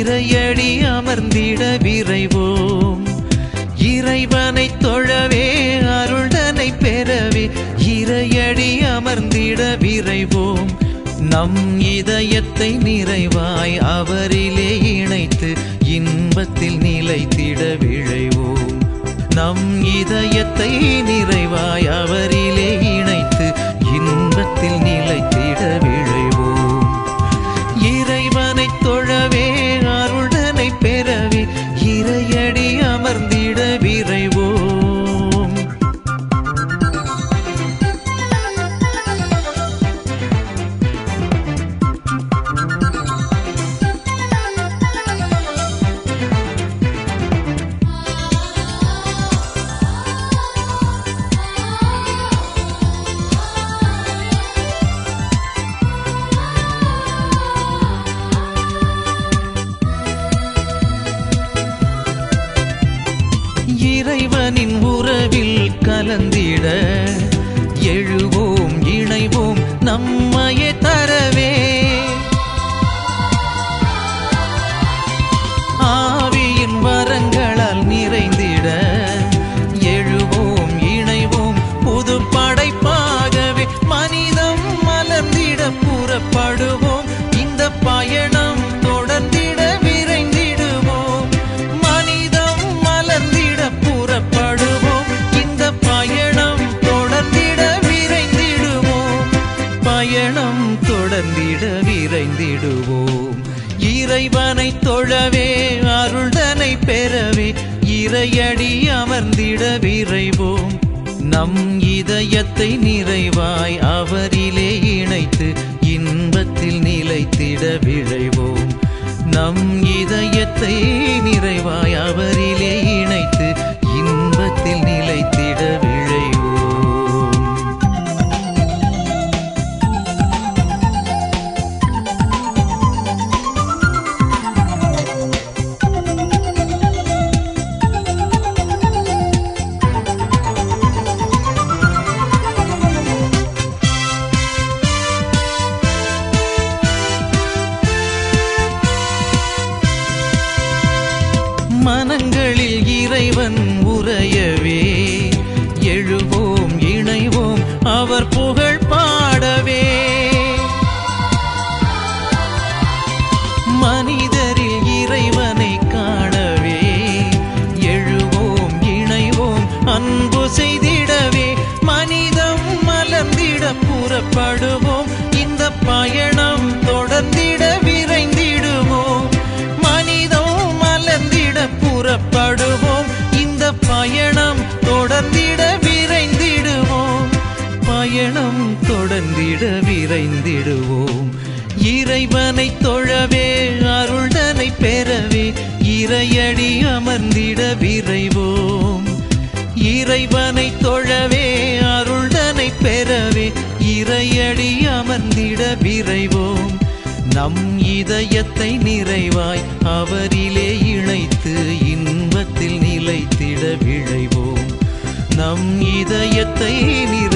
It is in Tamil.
இறையடி அமர்ந்திட விரைவோம். இறைவனை தொழவே அருள்தனை பெறவே இறையடி அமர்ந்திட விரைவோம். நம் இதயத்தை நிறைவாய் அவரிலே இணைத்து இன்பத்தில் நிலைத்திட விழைவோம். நம் இதயத்தை நிறைவாய் அவரிலே இணைத்து இன்பத்தில் நிலைத்திட விழைவோம். இறைவனை தொழவே அருள்தனை பெறவே இறையடி அமர்ந்திட விரைவோம். இறைவனின் உறவில் கலந்திட எழுவோம் இணைவோம் நம்மையே தரவே. ஆவியின் வரங்களால் நிறைந்திட எழுவோம் இணைவோம் புது படைப்பாகவே. மனிதம் மலர்ந்திட புறப்படுவோம். இந்த பயணம் தொடர்ந்திட விரைந்திடுவோம். மனிதம் மலர்ந்திட புறப்படுவோம். இந்த பயணம் தொடர்ந்திட விரைந்திடுவோம். பயணம் தொடர்ந்திட விரைந்திடுவோம். இறைவனை தொழவே அருள்தனை பெறவே இறையடி அமர்ந்திட விரைவோம். நம் இதயத்தை நிறைவாய் அவரிலே இணைத்து இன்பத்தில் நிலைத்திட விழைவோம். நம் இதயத்தை நிறைவாய் அவரிலே இணைத்து இன்பத்தில் நிலைத்திட விழைவோம். மனங்களில் இறைவன் உறையவே எழுவோம் இணைவோம் அவர் புகழ் பாடவே. மனிதரில் இறைவனை காணவே எழுவோம் இணைவோம் அன்பு செய்திடவே. மனிதம் மலர்ந்திட புறப்படுவோம். இந்த பயணம் தொடர்ந்திட விரைந்திடுவோம். மனிதம் மலர்ந்திட புறப்படுவோம். இந்த பயணம் தொடர்ந்திட விரைந்திடுவோம். பயணம் தொடர்ந்திட விரைந்திடுவோம். இறைவனை தொழவே அருள்தனை பெறவே இறையடி அமர்ந்திட விரைவோம். இறைவனை தொழவே அருள்தனை பெறவே இறையடி அமர்ந்திட விரைவோம். நம் இதயத்தை நிறைவாய் அவரிலே இணைத்து இன்பத்தில் நிலைத்திட விழைவோம். நம் இதயத்தை